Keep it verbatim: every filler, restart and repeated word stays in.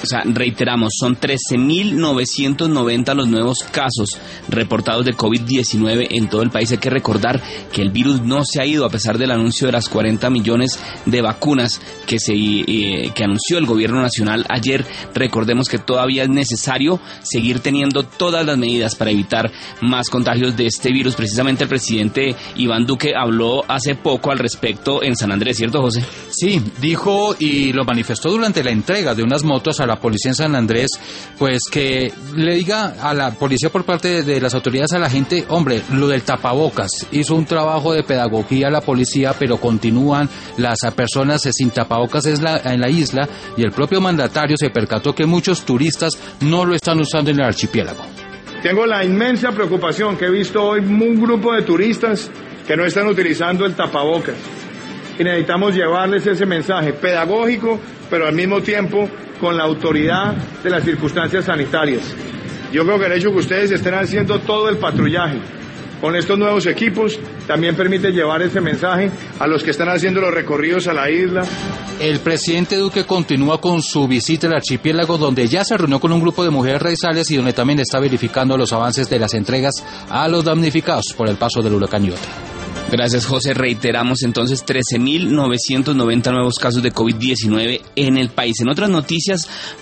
O sea, reiteramos, son trece mil novecientos noventa los nuevos casos reportados de COVID diecinueve en todo el país. Hay que recordar que el virus no se ha ido a pesar del anuncio de las cuarenta millones de vacunas que se eh, que anunció el gobierno nacional ayer. Recordemos que todavía es necesario seguir teniendo todas las medidas para evitar más contagios de este virus. Precisamente el presidente Iván Duque habló hace poco al respecto en San Andrés, ¿cierto, José? Sí, dijo y lo manifestó durante la entrega de unas motos a la policía en San Andrés, pues que le diga a la policía por parte de, de las autoridades a la gente, hombre, lo del tapabocas, hizo un trabajo de pedagogía la policía, pero continúan las personas sin tapabocas en la, en la isla, y el propio mandatario se percató que muchos turistas no lo están usando en el archipiélago. Tengo la inmensa preocupación que he visto hoy un grupo de turistas que no están utilizando el tapabocas. Y necesitamos llevarles ese mensaje pedagógico, pero al mismo tiempo con la autoridad de las circunstancias sanitarias. Yo creo que el hecho que ustedes estén haciendo todo el patrullaje con estos nuevos equipos también permite llevar ese mensaje a los que están haciendo los recorridos a la isla. El presidente Duque continúa con su visita al archipiélago, donde ya se reunió con un grupo de mujeres raizales y donde también está verificando los avances de las entregas a los damnificados por el paso del huracán Iota. Gracias, José. Reiteramos entonces trece mil novecientos noventa nuevos casos de COVID diecinueve en el país. En otras noticias,